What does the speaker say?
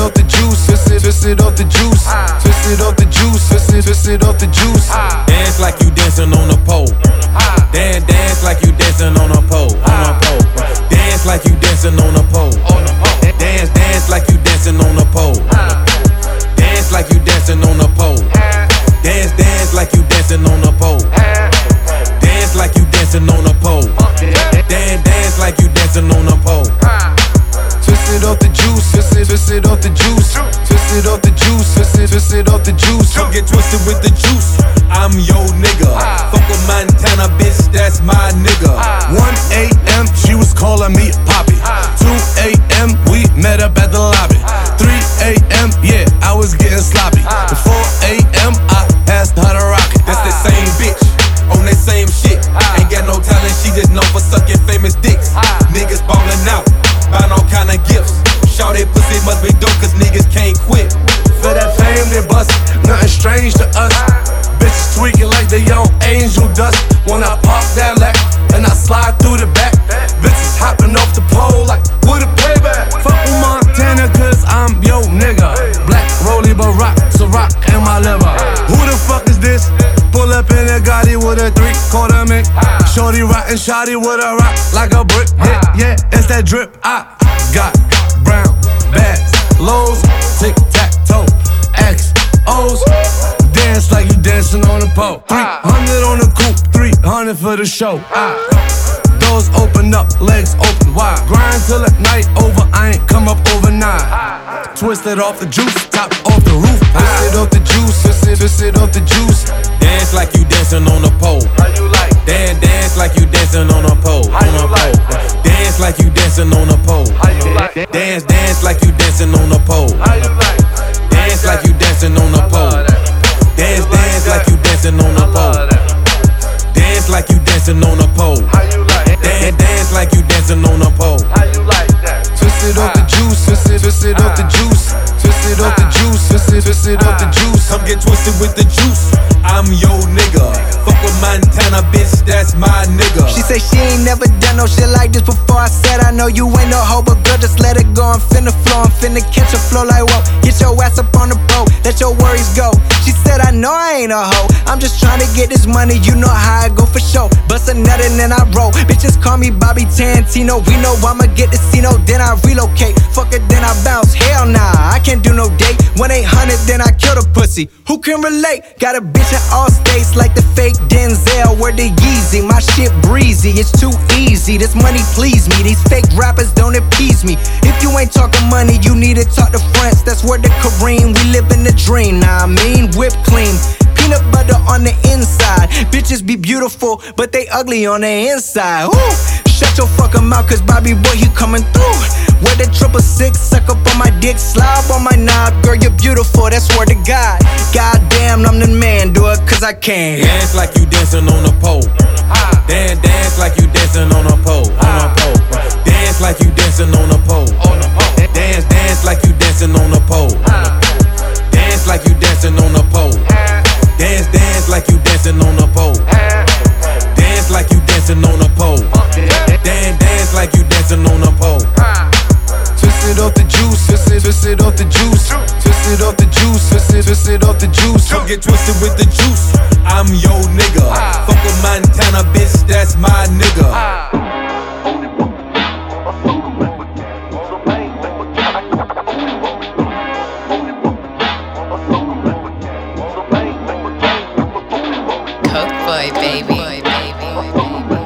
off the juice, twist it off the juice, twist it off the juice, twist it off the juice. Dance like you dancing on a pole. Dance like you dancing on a pole. Dance like you dancing on a pole. Dance like you dancing on a pole. Dance like you dancing on a pole. Dance like you dancing on a pole. Dance like you dancing on a pole. Dance like you dancing on a pole. Twist it off the juice, twist it off the juice, twist it off the juice, twist it off the juice. Come get twisted with the juice. I'm your nigga. Fuck with Montana, bitch, that's my nigga. 1 a.m. she was calling me Poppy. 2 a.m. we met up at the lobby. 3 a.m. yeah, I was getting sloppy. At 4 a.m. I asked her to rock it. That's the same bitch on that same shit. Ain't got no talent, she just known for sucking famous dicks. Niggas ballin' out, buying all kind of gifts. Shout that pussy must be dope, cause niggas can't quit. For that fame they bust, nothing strange to us. Bitches tweaking like they on angel dust. When I pop that lack, and I slide through the back. Bitches hopping off the pole like, what a payback. Fuck with Montana, cause I'm yo nigga. Black Rolly Barack, Ciroc in my liver. Who the fuck is this? Pull up in a Gotti with a 3/4 mink. Shorty rockin' shotty with a rock like a brick. Yeah, it's that drip. I got brown bags, lows, tic-tac-toe, XOs. Dance like you dancing on a pole. 300 on the coupe, 300 for the show. Doors open up, legs open wide. Grind till the night over, I ain't come up overnight. Twisted off the juice, top off the roof. Twist it off the juice, twist it off the juice. Dance like you dancing on a pole. How you like? Dance like you dancing on a pole. How you like? Dance like you dancing on a pole. How you like? Dance like you dancing on a pole. How you like? Dance like you dancing on a pole. Dance like you dancing on a pole. Dance like you dancing on a pole. How you like? Dance like you dancing on a pole. How you like that? Twist it off the juice, twist it off the juice, twist it off the juice, twist it off the juice. Come get twisted with the juice. I'm your nigga. Fuck with Montana, bitch, that's my nigga. She say she ain't never done no shit like this before. I said I know you ain't no hoe, but girl, just let it go. I'm finna flow, I'm finna catch a flow like whoa. Get your ass up on the boat, let your worries go. She said I know I ain't a hoe, I'm just trying to get this money, you know how I go for show. Bust a nut and then I roll, bitches call me Bobby Tarantino. We know I'ma get the Cino, then I relocate. Fuck it, then I bounce, hell nah, I can't do no date. 1-800, then I kill the pussy. Who can relate? Got a bitch in all states like the fake Denzel. Word to Yeezy, my shit breezy, it's too easy. This money please me, these fake rappers don't appease me. If you ain't talking money, you need to talk to France. That's word to Kareem, we live in the dream. Nah, I mean, whipped clean, peanut butter on the inside. Bitches be beautiful, but they ugly on the inside. Ooh, shut your fucking mouth, cause Bobby boy, he coming through. Where the 666, suck up on my dick, slob on my knob. Girl, you're beautiful, that's word to God. Goddamn, I'm the man, do it cause I can. Dance like you dancing on a pole. Dance like you dancing on a pole. Dance like you dancing on a pole. Dance like you dancing on a pole. Dance like you dancing on a pole. Dance like you dancing on a pole. Dance like you dancing on a pole. Dance like you dancing on a pole. Twist it off the juice, twist it off the juice, twist it off the juice, twist it off the juice. Come get twisted with the juice. I'm your nigga. Fuck with Montana, bitch, that's my nigga. Coke boy, baby.